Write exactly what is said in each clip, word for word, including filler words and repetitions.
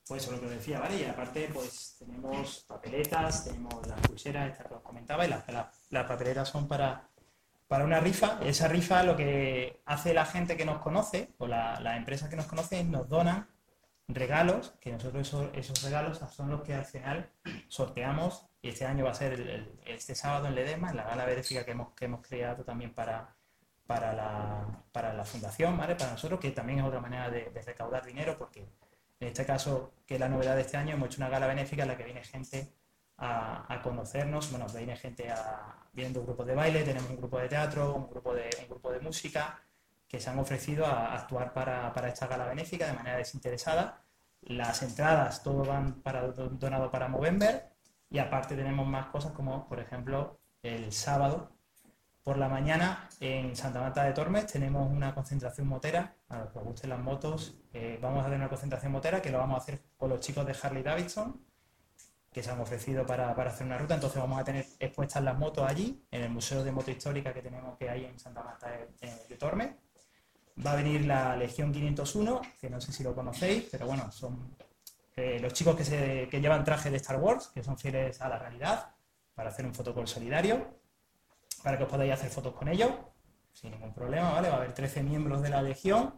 Pues eso es lo que os decía, ¿vale? Y aparte, pues tenemos papeletas, tenemos las pulseras, estas que os comentaba, y las, las, las papeletas son para, para una rifa. Esa rifa lo que hace la gente que nos conoce, o la, las empresas que nos conocen, nos donan regalos, que nosotros esos, esos regalos son los que al final sorteamos, y este año va a ser el, el, este sábado en Ledesma, en la gala benéfica que hemos, que hemos creado también para, para, la, para la fundación, ¿vale? Para nosotros, que también es otra manera de, de recaudar dinero, porque en este caso, que es la novedad de este año, hemos hecho una gala benéfica en la que viene gente a, a conocernos, bueno, viene gente a, vienen dos grupos de baile, tenemos un grupo de teatro, un grupo de, un grupo de música, que se han ofrecido a actuar para, para esta gala benéfica de manera desinteresada. Las entradas, todo van para, donado para Movember, y aparte tenemos más cosas como, por ejemplo, el sábado por la mañana en Santa Marta de Tormes tenemos una concentración motera. A los que os gusten las motos, eh, vamos a hacer una concentración motera que lo vamos a hacer con los chicos de Harley Davidson, que se han ofrecido para, para hacer una ruta. Entonces vamos a tener expuestas las motos allí, en el Museo de Moto Histórica que tenemos, que hay en Santa Marta de, de Tormes. Va a venir la Legión quinientos uno, que no sé si lo conocéis, pero bueno, son eh, los chicos que, se, que llevan traje de Star Wars, que son fieles a la realidad, para hacer un fotocall solidario, para que os podáis hacer fotos con ellos, sin ningún problema, ¿vale? Va a haber trece miembros de la Legión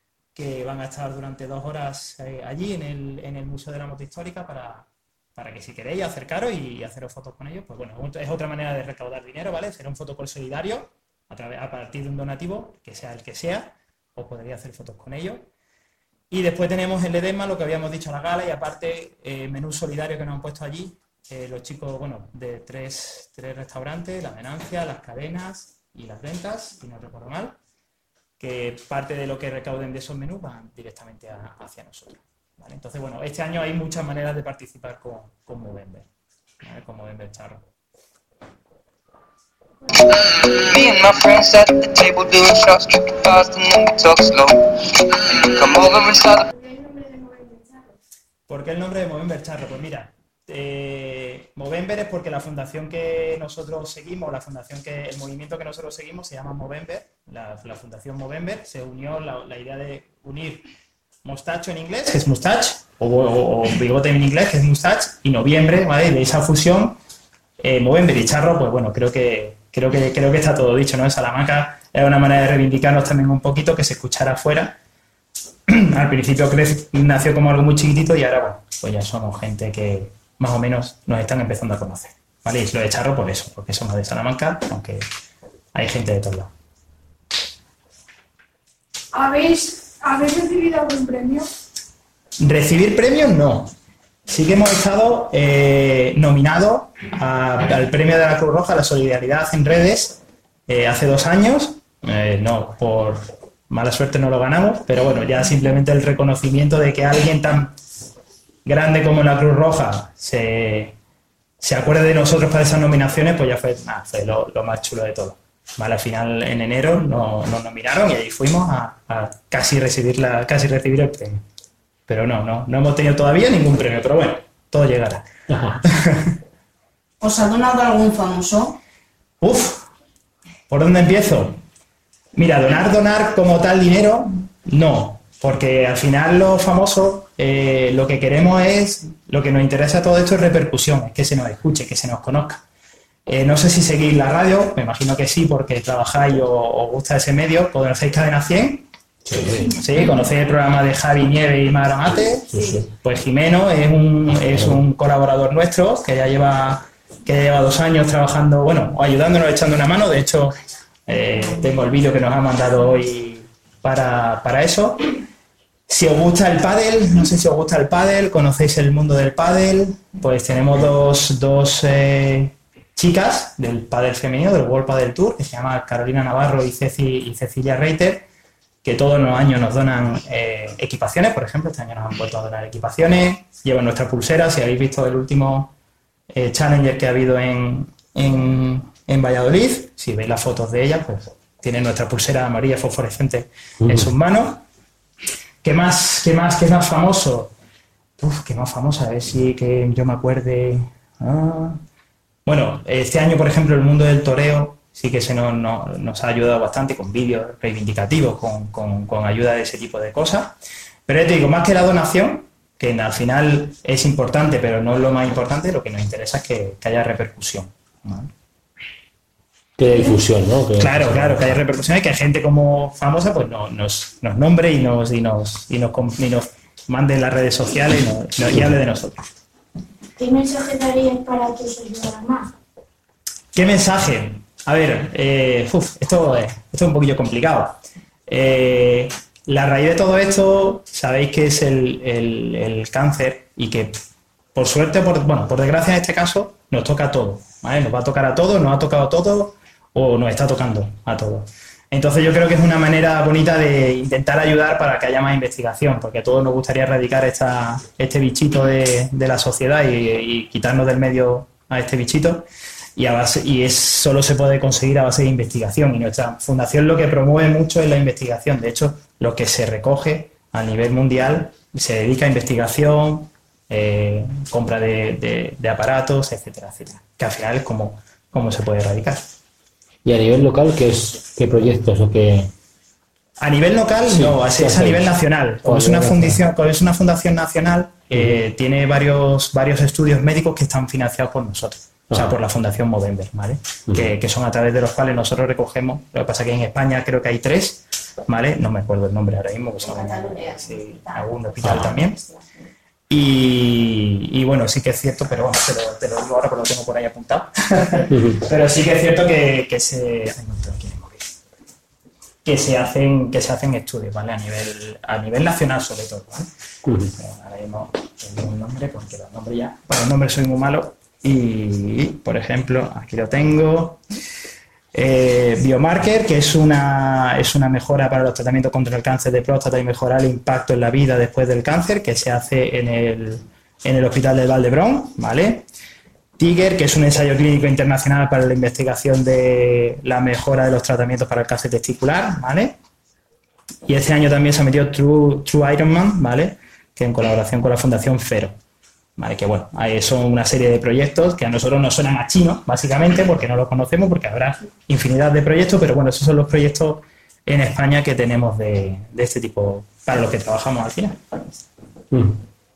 que van a estar durante dos horas eh, allí en el, en el Museo de la Moto Histórica para, para que si queréis acercaros y haceros fotos con ellos, pues bueno, es otra manera de recaudar dinero, ¿vale? Será un fotocall solidario a, través, a partir de un donativo, que sea el que sea, os podréis hacer fotos con ellos. Y después tenemos el Ledesma, lo que habíamos dicho en la gala, y aparte eh, menú solidario que nos han puesto allí, eh, los chicos, bueno, de tres, tres restaurantes, La Venancia, Las Cadenas y Las Ventas, si no recuerdo mal, que parte de lo que recauden de esos menús van directamente a, hacia nosotros, ¿vale? Entonces, bueno, este año hay muchas maneras de participar con, con Movember, ¿vale? Con Movember Charro. Me and my friends at the table doing shots, tripping fast and then we talk slow. Come over and start. ¿Por qué el nombre de Movember Charro? Pues mira, eh, Movember es porque la fundación que nosotros seguimos, la fundación que, el movimiento que nosotros seguimos se llama Movember, la, la fundación Movember, se unió la, la idea de unir mostacho en inglés, que es mustache, o, o, o bigote en inglés, que es mustache, y noviembre, ¿vale? De esa fusión, eh, Movember y Charro, pues bueno, creo que Creo que, creo que está todo dicho, ¿no? En Salamanca era una manera de reivindicarnos también un poquito, que se escuchara afuera. Al principio nació como algo muy chiquitito y ahora, bueno, pues ya somos gente que más o menos nos están empezando a conocer, ¿vale? Y lo de Charro por eso, porque somos de Salamanca, aunque hay gente de todos lados. ¿Habéis, ¿habéis recibido algún premio? Recibir premios no. Sí que hemos estado eh, nominados a, al premio de la Cruz Roja, la Solidaridad en Redes, eh, hace dos años. Eh, no, por mala suerte no lo ganamos, pero bueno, ya simplemente el reconocimiento de que alguien tan grande como la Cruz Roja se, se acuerde de nosotros para esas nominaciones, pues ya fue, nah, fue lo, lo más chulo de todo. Vale, al final en enero nos, nos nominaron y ahí fuimos a, a casi, recibir la, casi recibir el premio. Pero no, no, no hemos tenido todavía ningún premio, pero bueno, todo llegará. Ajá. ¿Os ha donado algún famoso? Uf, ¿por dónde empiezo? Mira, donar, donar como tal dinero, no, porque al final los famosos eh, lo que queremos es, lo que nos interesa todo esto es repercusión, es que se nos escuche, que se nos conozca. Eh, no sé si seguís la radio, me imagino que sí, porque trabajáis o os gusta ese medio. ¿Conocéis Cadena cien? Sí, sí, conocéis el programa de Javi Nieve y Mara Mate. Sí, sí. Pues Jimeno es un, es un colaborador nuestro que ya lleva, que lleva dos años trabajando, bueno, ayudándonos, echando una mano. De hecho, eh, tengo el vídeo que nos ha mandado hoy para, para eso. Si os gusta el pádel, no sé si os gusta el pádel, conocéis el mundo del pádel, pues tenemos dos, dos eh, chicas del pádel femenino, del World Padel Tour, que se llama Carolina Navarro y, Ceci, y Cecilia Reiter, que todos los años nos donan eh, equipaciones. Por ejemplo, este año nos han vuelto a donar equipaciones, llevan nuestras pulseras. Si habéis visto el último eh, Challenger que ha habido en, en, en Valladolid, si veis las fotos de ellas, pues tienen nuestra pulsera amarilla fosforescente uh-huh. en sus manos. ¿Qué más, qué más, qué más famoso? Uf, qué más famosa, a ver si que yo me acuerde. Ah. Bueno, este año, por ejemplo, el mundo del toreo sí que se nos, nos, nos ha ayudado bastante con vídeos reivindicativos, con, con, con ayuda de ese tipo de cosas. Pero ya te digo, más que la donación, que al final es importante, pero no es lo más importante, lo que nos interesa es que, que haya repercusión, ¿vale? Que haya difusión, ¿no? Que, Claro, claro, que haya repercusión y que gente como famosa pues no, nos, nos nombre y nos, y nos, y nos, y nos mande en las redes sociales y, nos, y hable de nosotros. ¿Qué mensaje darías para que os ayudara más? ¿Qué mensaje? A ver, eh, uf, esto, es, esto es un poquillo complicado. Eh, la raíz de todo esto, sabéis que es el, el, el cáncer y que por suerte, por, bueno, por desgracia en este caso, nos toca a todos, ¿vale? Nos va a tocar a todos, nos ha tocado a todos o nos está tocando a todos. Entonces yo creo que es una manera bonita de intentar ayudar para que haya más investigación, porque a todos nos gustaría erradicar esta, este bichito de, de la sociedad y, y quitarnos del medio a este bichito. Y, a base, y es, solo se puede conseguir a base de investigación. Y nuestra fundación lo que promueve mucho es la investigación. De hecho, lo que se recoge a nivel mundial se dedica a investigación, eh, compra de, de, de aparatos, etcétera, etcétera. Que al final es como, como se puede erradicar. ¿Y a nivel local qué es, qué proyectos o qué...? A nivel local, sí, no, es, es a nivel nacional. Como es una fundación, como es una fundación nacional, eh, uh-huh. tiene varios, varios estudios médicos que están financiados por nosotros. O sea, por la Fundación Movember, ¿vale? Uh-huh. Que, que son a través de los cuales nosotros recogemos. Lo que pasa es que en España creo que hay tres, ¿vale? No me acuerdo el nombre ahora mismo, que son sí, algún hospital también. Y, y bueno, sí que es cierto, pero bueno, te lo, te lo digo ahora porque lo tengo por ahí apuntado. Uh-huh. Pero sí que es cierto que, que se... Ay, no tengo aquí el móvil. Que se hacen, que se hacen estudios, ¿vale? A nivel, a nivel nacional sobre todo, ¿vale? Uh-huh. Ahora mismo tengo un nombre, porque los nombres ya... Para los nombres soy muy malo. Y, por ejemplo, aquí lo tengo, eh, Biomarker, que es una, es una mejora para los tratamientos contra el cáncer de próstata y mejorar el impacto en la vida después del cáncer, que se hace en el, en el Hospital del Vall d'Hebron, ¿vale? Tiger, que es un ensayo clínico internacional para la investigación de la mejora de los tratamientos para el cáncer testicular, ¿vale? Y este año también se ha metido True, True Ironman, ¿vale? Que en colaboración con la Fundación Fero. Vale, que bueno, son una serie de proyectos que a nosotros nos suenan a chino, básicamente, porque no los conocemos, porque habrá infinidad de proyectos, pero bueno, esos son los proyectos en España que tenemos de, de este tipo, para los que trabajamos al final. Mm.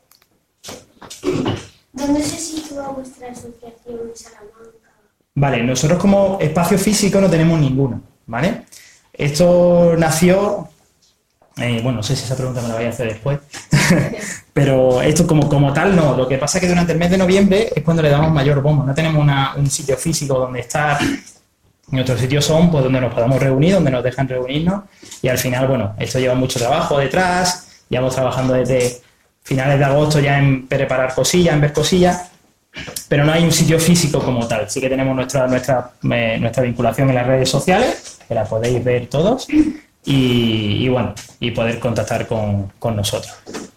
¿Dónde se sitúa vuestra asociación en Salamanca? Vale, nosotros como espacio físico no tenemos ninguno, ¿vale? Esto nació... Eh, bueno, no sé si esa pregunta me la voy a hacer después, pero esto como, como tal no. Lo que pasa es que durante el mes de noviembre es cuando le damos mayor bombo. No tenemos una, un sitio físico donde estar. Nuestros sitios son pues donde nos podamos reunir, donde nos dejan reunirnos y al final, bueno, esto lleva mucho trabajo detrás. Llevamos trabajando desde finales de agosto ya en preparar cosillas, en ver cosillas, pero no hay un sitio físico como tal. Sí que tenemos nuestra, nuestra, eh, nuestra vinculación en las redes sociales, que la podéis ver todos. Y, y bueno, y poder contactar con, con nosotros.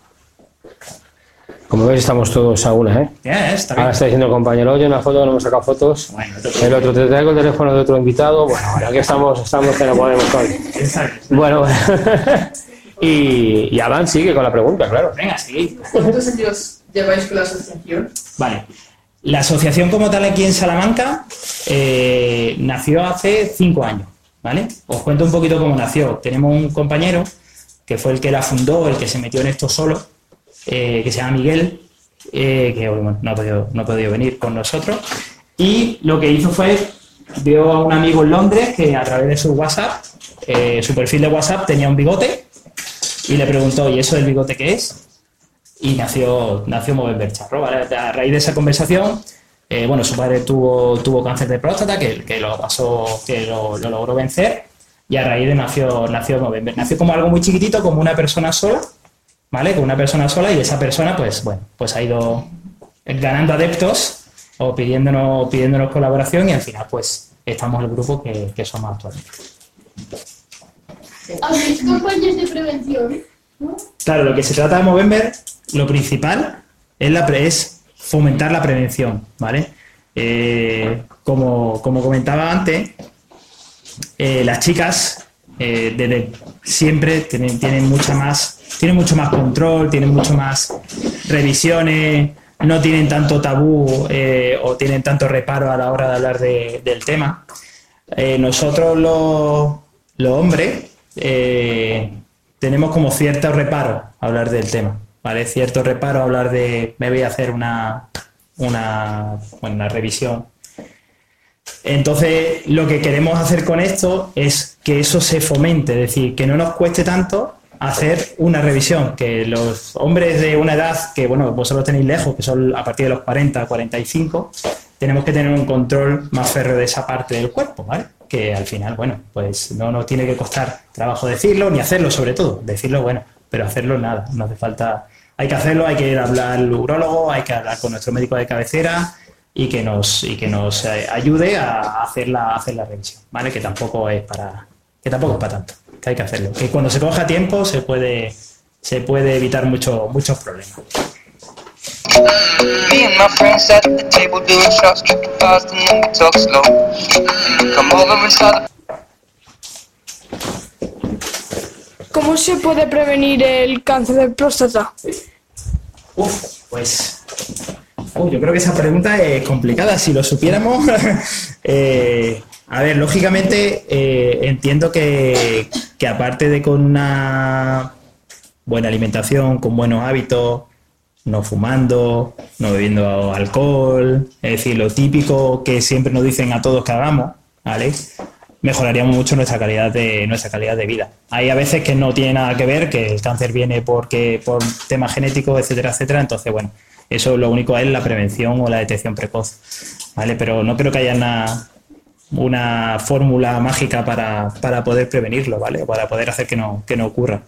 Como veis, estamos todos a una, ¿eh? Yeah, está bien. Ahora está diciendo el compañero, oye, una foto, no hemos sacado fotos. Bueno, el otro, te traigo el teléfono de otro invitado. Bueno, bueno, aquí estamos, estamos que no podemos con... Exacto. Bueno, y, y Adán sigue con la pregunta, claro. Venga, sigue. ¿Cuántos años lleváis con la asociación? Vale. La asociación como tal aquí en Salamanca eh, nació hace cinco años. ¿Vale? Os cuento un poquito cómo nació. Tenemos un compañero que fue el que la fundó, el que se metió en esto solo, eh, que se llama Miguel, eh, que bueno, no ha podido, no ha podido venir con nosotros. Y lo que hizo fue, vio a un amigo en Londres que a través de su WhatsApp, eh, su perfil de WhatsApp tenía un bigote y le preguntó, ¿y eso del bigote qué es? Y nació, nació Movember Charro, ¿vale? A raíz de esa conversación... Eh, bueno, su padre tuvo, tuvo cáncer de próstata, que, que lo pasó, que lo, lo logró vencer, y a raíz de nació, nació Movember. Nació como algo muy chiquitito, como una persona sola, ¿vale? Como una persona sola, y esa persona, pues, bueno, pues ha ido ganando adeptos o pidiéndonos, pidiéndonos colaboración, y al final, pues, estamos el grupo que, que somos actualmente. ¿Hacéis campañas de prevención? ¿No? Claro, lo que se trata de Movember, lo principal es la pre es fomentar la prevención, ¿vale? Eh, como, como comentaba antes, eh, las chicas eh, desde siempre tienen, tienen mucha más, tienen mucho más control, tienen mucho más revisiones, no tienen tanto tabú eh, o tienen tanto reparo a la hora de hablar de, del tema. Eh, nosotros los, los hombres eh, tenemos como cierto reparo a hablar del tema, ¿vale? Cierto reparo a hablar de me voy a hacer una, una, bueno, una revisión. Entonces, lo que queremos hacer con esto es que eso se fomente, es decir, que no nos cueste tanto hacer una revisión, que los hombres de una edad que, bueno, vosotros tenéis lejos, que son a partir de los cuarenta, cuarenta y cinco, tenemos que tener un control más férreo de esa parte del cuerpo, ¿vale? Que al final, bueno, pues no nos tiene que costar trabajo decirlo, ni hacerlo sobre todo, decirlo, bueno, pero hacerlo nada, no hace falta, hay que hacerlo, hay que ir a hablar al urólogo, hay que hablar con nuestro médico de cabecera y que nos, y que nos eh, ayude a hacer la, a hacer la revisión, ¿vale? Que tampoco es para, que tampoco es para tanto. Que hay que hacerlo. Que cuando se coja tiempo se puede, se puede evitar mucho, muchos problemas. Me and my friends at the table doing shots, tripping fast and then we talk slow. Come over and start. ¿Cómo se puede prevenir el cáncer de próstata? Uf, pues uh, yo creo que esa pregunta es complicada. Si lo supiéramos, eh, a ver, lógicamente eh, entiendo que, que aparte de con una buena alimentación, con buenos hábitos, no fumando, no bebiendo alcohol, es decir, lo típico que siempre nos dicen a todos que hagamos, ¿vale? Mejoraríamos mucho nuestra calidad de nuestra calidad de vida. Hay a veces que no tiene nada que ver, que el cáncer viene porque por temas genéticos, etcétera, etcétera. Entonces, bueno, eso lo único es la prevención o la detección precoz, ¿vale? Pero no creo que haya una, una fórmula mágica para, para poder prevenirlo, ¿vale? Para poder hacer que no, que no ocurra.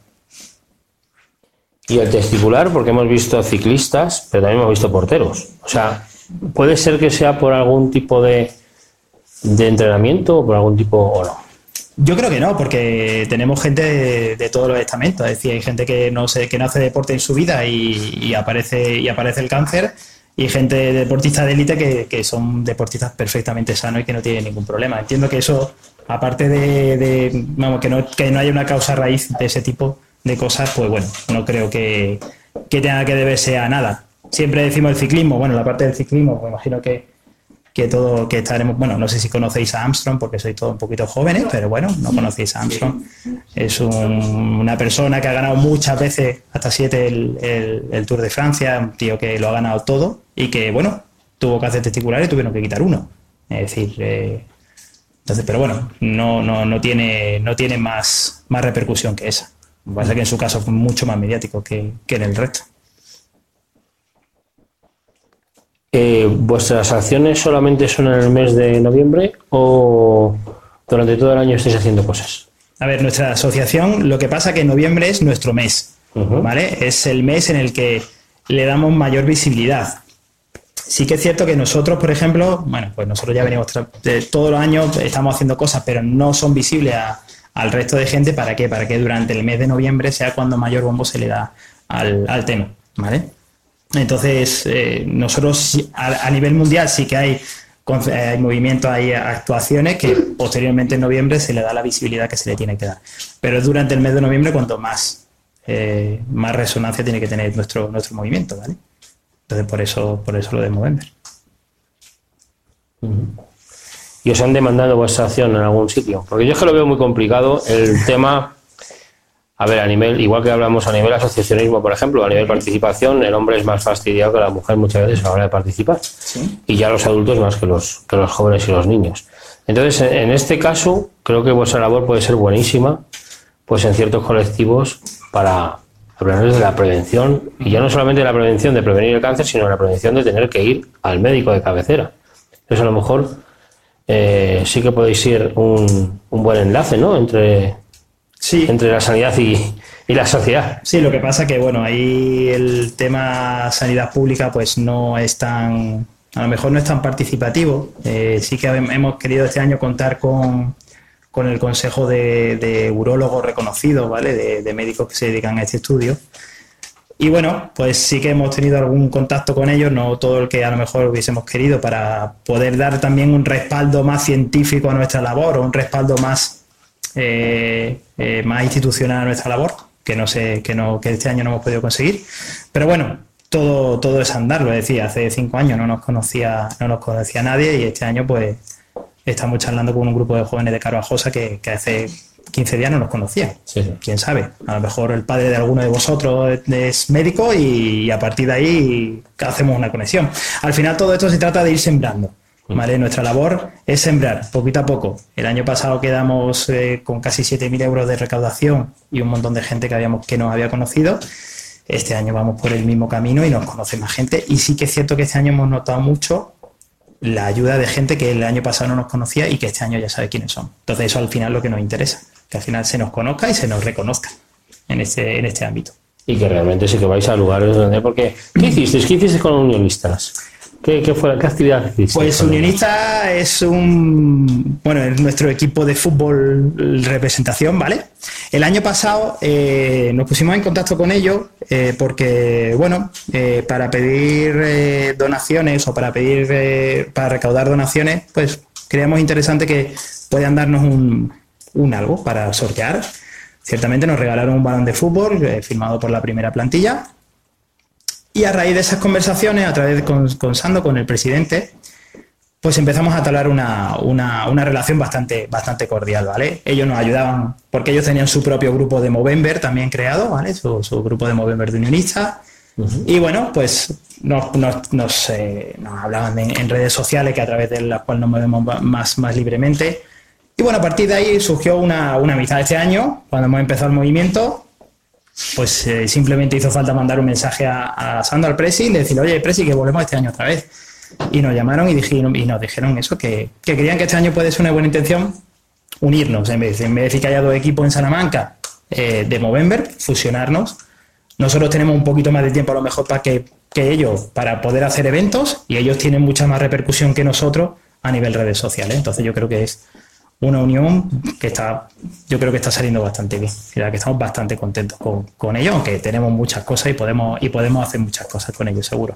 Y el testicular, porque hemos visto ciclistas, pero también hemos visto porteros. O sea, puede ser que sea por algún tipo de, de entrenamiento o por algún tipo o no. Yo creo que no, porque tenemos gente de, de todos los estamentos. Es decir, hay gente que no se, que no hace deporte en su vida y, y aparece y aparece el cáncer, y gente deportista de élite que, que son deportistas perfectamente sanos y que no tienen ningún problema. Entiendo que eso, aparte de, de vamos, que no, que no haya una causa raíz de ese tipo de cosas, pues bueno, no creo que, que tenga que deberse a nada. Siempre decimos el ciclismo, bueno, la parte del ciclismo, pues imagino que, que todo, que estaremos, bueno, no sé si conocéis a Armstrong, porque sois todos un poquito jóvenes, pero bueno, no conocéis a Armstrong. Es un, una persona que ha ganado muchas veces, hasta siete, el, el, el Tour de Francia, un tío que lo ha ganado todo y que, bueno, tuvo cáncer testicular y tuvieron que quitar uno. Es decir, eh, entonces, pero bueno, no, no, no tiene, no tiene más, más repercusión que esa. Me parece que en su caso fue mucho más mediático que, que en el resto. Eh, ¿Vuestras acciones solamente son en el mes de noviembre o durante todo el año estáis haciendo cosas? A ver, nuestra asociación, lo que pasa que en noviembre es nuestro mes, uh-huh. ¿vale? Es el mes en el que le damos mayor visibilidad. Sí que es cierto que nosotros, por ejemplo, bueno, pues nosotros ya venimos de todos los años, estamos haciendo cosas, pero no son visibles a al resto de gente. ¿Para qué? Para que durante el mes de noviembre sea cuando mayor bombo se le da al, al tema, ¿vale? Entonces, eh, nosotros a, a nivel mundial sí que hay, hay movimientos, hay actuaciones que posteriormente en noviembre se le da la visibilidad que se le tiene que dar. Pero es durante el mes de noviembre cuanto más, eh, más resonancia tiene que tener nuestro, nuestro movimiento, ¿vale? Entonces, por eso, por eso lo de Movember. Uh-huh. ¿Y os han demandado vuestra acción en algún sitio? Porque yo es que lo veo muy complicado el tema, a ver, a nivel, igual que hablamos a nivel asociacionismo, por ejemplo, a nivel participación, el hombre es más fastidiado que la mujer muchas veces a la hora de participar. ¿Sí? Y ya los adultos más que los, que los jóvenes y los niños. Entonces, en este caso, creo que vuestra labor puede ser buenísima, pues en ciertos colectivos, para hablarles de la prevención, y ya no solamente de la prevención de prevenir el cáncer, sino de la prevención de tener que ir al médico de cabecera. Entonces, a lo mejor Eh, sí que podéis ser un, un buen enlace, ¿no? Entre, sí. entre la sanidad y, y la sociedad. Sí, lo que pasa que, bueno, ahí el tema sanidad pública pues no es tan, a lo mejor no es tan participativo. Eh, sí que hemos querido este año contar con, con el consejo de, de urólogos reconocidos, ¿vale? De, de médicos que se dedican a este estudio. Y bueno, pues sí que hemos tenido algún contacto con ellos, no todo el que a lo mejor hubiésemos querido, para poder dar también un respaldo más científico a nuestra labor, o un respaldo más, eh, eh, más institucional a nuestra labor, que no sé, que no, que este año no hemos podido conseguir. Pero bueno, todo, todo es andar, lo decía, hace cinco años no nos conocía, no nos conocía nadie, y este año pues estamos charlando con un grupo de jóvenes de Carvajosa que, que hace quince días no nos conocían. Sí, sí. Quién sabe, a lo mejor el padre de alguno de vosotros es médico y a partir de ahí hacemos una conexión. Al final todo esto se trata de ir sembrando, ¿vale? Nuestra labor es sembrar poquito a poco. El año pasado quedamos eh, con casi siete mil euros de recaudación y un montón de gente que, habíamos, que nos había conocido. Este año vamos por el mismo camino y nos conoce más gente, y sí que es cierto que este año hemos notado mucho la ayuda de gente que el año pasado no nos conocía y que este año ya sabe quiénes son. Entonces eso al final es lo que nos interesa, que al final se nos conozca y se nos reconozca en este, en este ámbito. Y que realmente sí que vais a lugares donde... Porque, ¿qué hicisteis? ¿Qué hicisteis con unionistas? ¿Qué, qué, fue, qué actividad hicisteis? Pues Unionista es un... Bueno, es nuestro equipo de fútbol representación, ¿vale? El año pasado eh, nos pusimos en contacto con ellos eh, porque, bueno, eh, para pedir eh, donaciones o para pedir... Eh, para recaudar donaciones, pues creíamos interesante que puedan darnos un, un algo para sortear. Ciertamente nos regalaron un balón de fútbol eh, firmado por la primera plantilla. Y a raíz de esas conversaciones, a través de con, con Sando, con el presidente, pues empezamos a talar una, una, una relación bastante, bastante cordial, ¿vale? Ellos nos ayudaban, porque ellos tenían su propio grupo de Movember también creado, ¿vale? Su, su grupo de Movember de unionistas. Uh-huh. Y bueno, pues nos, nos, nos, eh, nos hablaban en, en redes sociales, que a través de las cuales nos movemos más, más libremente. Y bueno, a partir de ahí surgió una, una amistad este año, cuando hemos empezado el movimiento. Pues eh, simplemente hizo falta mandar un mensaje a, a Sando, al Presi, y decirle, oye, Presi, que volvemos este año otra vez. Y nos llamaron y, dijeron, y nos dijeron eso, que, que creían que este año puede ser una buena intención unirnos. En vez, en vez de decir que haya dos equipos en Salamanca eh, de Movember, fusionarnos. Nosotros tenemos un poquito más de tiempo a lo mejor para que, que ellos, para poder hacer eventos, y ellos tienen mucha más repercusión que nosotros a nivel redes sociales. Entonces yo creo que es una unión que está, yo creo que está saliendo bastante bien, la que estamos bastante contentos con, con ellos, aunque tenemos muchas cosas y podemos y podemos hacer muchas cosas con ellos, seguro.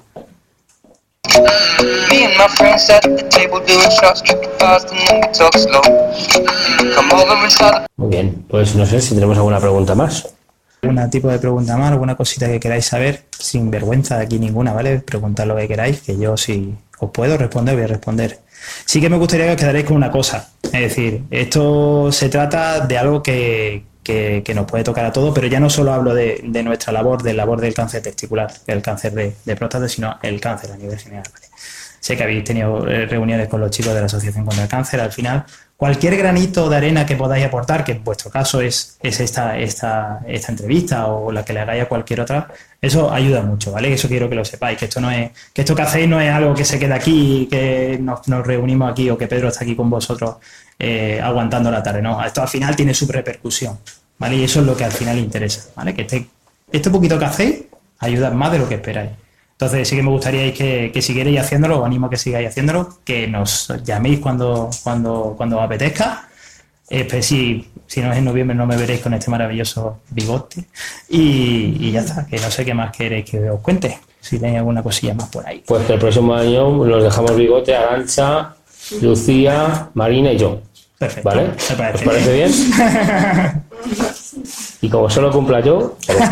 Me and my friends at the table doing shots, tripping fast and then we talk slow. Come over and start. Muy bien, pues no sé si tenemos alguna pregunta más. ¿Algún tipo de pregunta más, alguna cosita que queráis saber? Sin vergüenza de aquí ninguna, ¿vale? Preguntad lo que queráis, que yo si os puedo responder, voy a responder. Sí que me gustaría que os quedaréis con una cosa, es decir, esto se trata de algo que, que, que nos puede tocar a todos, pero ya no solo hablo de, de nuestra labor, de labor del cáncer testicular, del cáncer de, de próstata, sino el cáncer a nivel general, ¿vale? Sé que habéis tenido reuniones con los chicos de la Asociación contra el Cáncer. Al final, cualquier granito de arena que podáis aportar, que en vuestro caso es, es esta, esta, esta entrevista o la que le hagáis a cualquier otra, eso ayuda mucho, ¿vale? Eso quiero que lo sepáis, que esto no es, que esto que hacéis no es algo que se queda aquí, que nos, nos reunimos aquí o que Pedro está aquí con vosotros eh, aguantando la tarde, no. Esto al final tiene su repercusión, ¿vale? Y eso es lo que al final interesa, ¿vale? Que este, este poquito que hacéis ayuda más de lo que esperáis. Entonces sí que me gustaría que, que siguierais haciéndolo, os animo a que sigáis haciéndolo, que nos llaméis cuando, cuando, cuando os apetezca. Eh, pues si, si no es en noviembre no me veréis con este maravilloso bigote. Y, y ya está, que no sé qué más queréis que os cuente, si tenéis alguna cosilla más por ahí. Pues que el próximo año nos dejamos bigote, Arantxa, Lucía, Marina y yo. Perfecto. ¿Vale? ¿Me parece ¿Os parece bien? bien? Y como solo cumpla yo...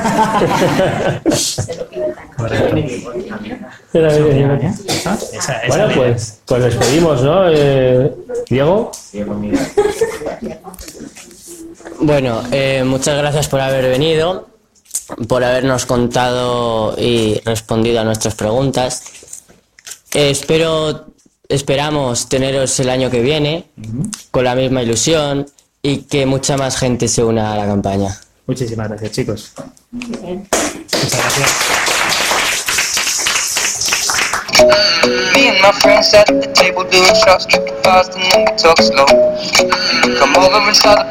Bueno, pues, pues despedimos, ¿no? Eh, Diego. Bueno, eh, muchas gracias por haber venido, por habernos contado y respondido a nuestras preguntas. Eh, espero, esperamos teneros el año que viene con la misma ilusión y que mucha más gente se una a la campaña. Muchísimas gracias, chicos. Muchas gracias. Me and my friends at the table doing shots, tripping fast and then we talk slow. Come over and start.